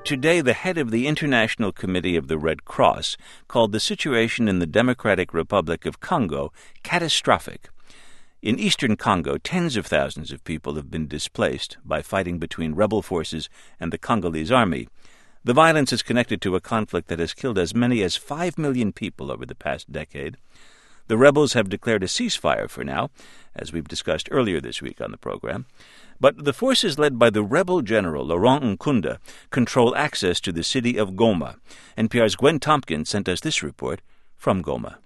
Today, the head of the International Committee of the Red Cross called the situation in the Democratic Republic of Congo catastrophic. In eastern Congo, tens of thousands of people have been displaced by fighting between rebel forces and the Congolese army. The violence is connected to a conflict that has killed as many as 5 million people over the past decade. The rebels have declared a ceasefire for now, as we've discussed earlier this week on the program. But the forces led by the rebel general Laurent Nkunda control access to the city of Goma. NPR's Gwen Tompkins sent us this report from Goma.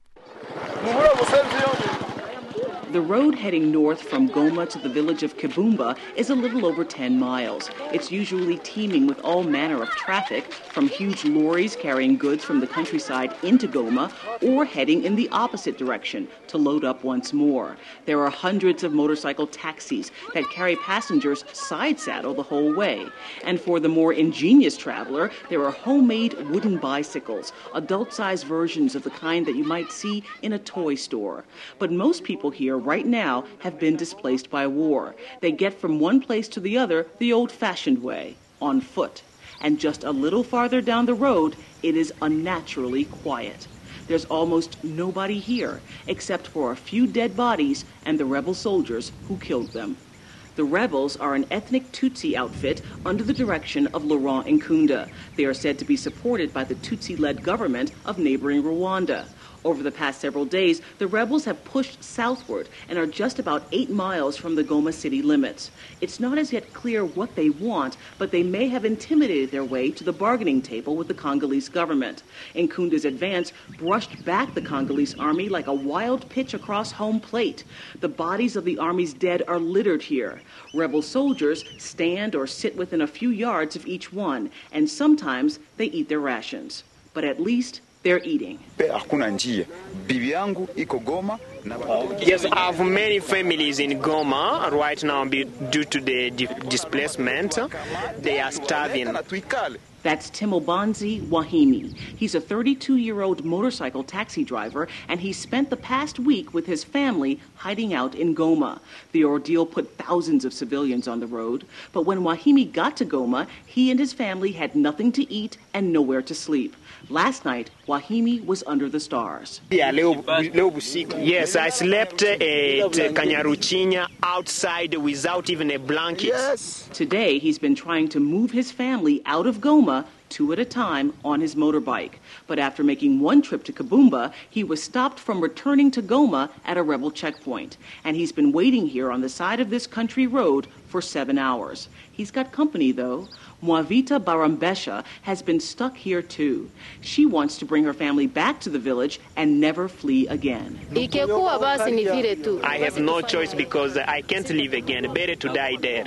The road heading north from Goma to the village of Kibumba is a little over 10 miles. It's usually teeming with all manner of traffic, from huge lorries carrying goods from the countryside into Goma or heading in the opposite direction to load up once more. There are hundreds of motorcycle taxis that carry passengers side saddle the whole way. And for the more ingenious traveler, there are homemade wooden bicycles, adult-sized versions of the kind that you might see in a toy store. But most people here right now have been displaced by war. They get from one place to the other the old-fashioned way, on foot. And just a little farther down the road, it is unnaturally quiet. There's almost nobody here, except for a few dead bodies and the rebel soldiers who killed them. The rebels are an ethnic Tutsi outfit under the direction of Laurent Nkunda. They are said to be supported by the Tutsi-led government of neighboring Rwanda. Over the past several days, the rebels have pushed southward and are just about 8 miles from the Goma city limits. It's not as yet clear what they want, but they may have intimidated their way to the bargaining table with the Congolese government. Nkunda's advance brushed back the Congolese army like a wild pitch across home plate. The bodies of the army's dead are littered here. Rebel soldiers stand or sit within a few yards of each one, and sometimes they eat their rations. But at least they're eating. Yes, I have many families in Goma right now due to the displacement. They are starving. That's Timobanzi Wahimi. He's a 32-year-old motorcycle taxi driver, and he spent the past week with his family hiding out in Goma. The ordeal put thousands of civilians on the road. But when Wahimi got to Goma, he and his family had nothing to eat and nowhere to sleep. Last night, Wahimi was under the stars. Yes, I slept at Kanyaruchinya outside without even a blanket. Yes. Today, he's been trying to move his family out of Goma 2 at a time on his motorbike. But after making one trip to Kibumba, he was stopped from returning to Goma at a rebel checkpoint. And he's been waiting here on the side of this country road for 7 hours. He's got company, though. Mwavita Barambesha has been stuck here, too. She wants to bring her family back to the village and never flee again. I have no choice because I can't live again. Better to die there.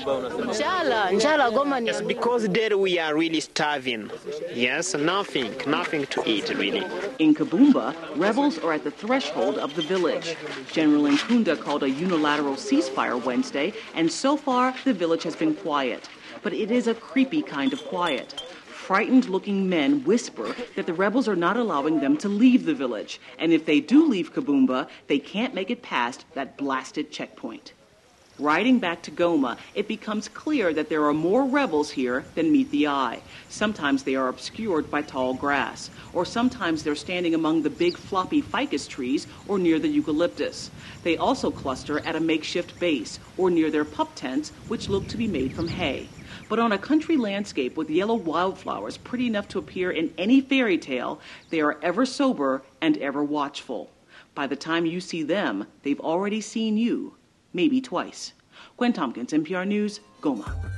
Yes, because there we are really starving. Yes, nothing to eat, really. In Kibumba, rebels are at the threshold of the village. General Nkunda called a unilateral ceasefire Wednesday, and so far the village has been quiet. But it is a creepy kind of quiet. Frightened-looking men whisper that the rebels are not allowing them to leave the village, and if they do leave Kibumba, they can't make it past that blasted checkpoint. Riding back to Goma, it becomes clear that there are more rebels here than meet the eye. Sometimes they are obscured by tall grass, or sometimes they're standing among the big floppy ficus trees or near the eucalyptus. They also cluster at a makeshift base or near their pup tents, which look to be made from hay. But on a country landscape with yellow wildflowers pretty enough to appear in any fairy tale, they are ever sober and ever watchful. By the time you see them, they've already seen you, maybe twice. Gwen Tompkins, NPR News, Goma.